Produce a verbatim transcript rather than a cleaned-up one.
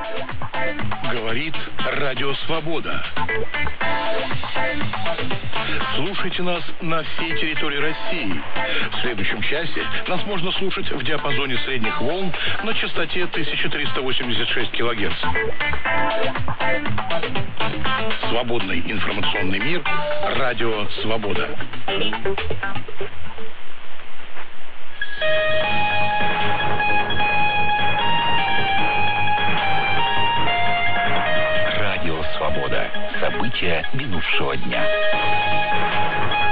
Говорит Радио Свобода. Слушайте нас на всей территории России. В следующем часе нас можно слушать в диапазоне средних волн на частоте тысяча триста восемьдесят шесть килогерц. Свободный информационный мир. Радио Свобода. Радио Свобода. События минувшего дня.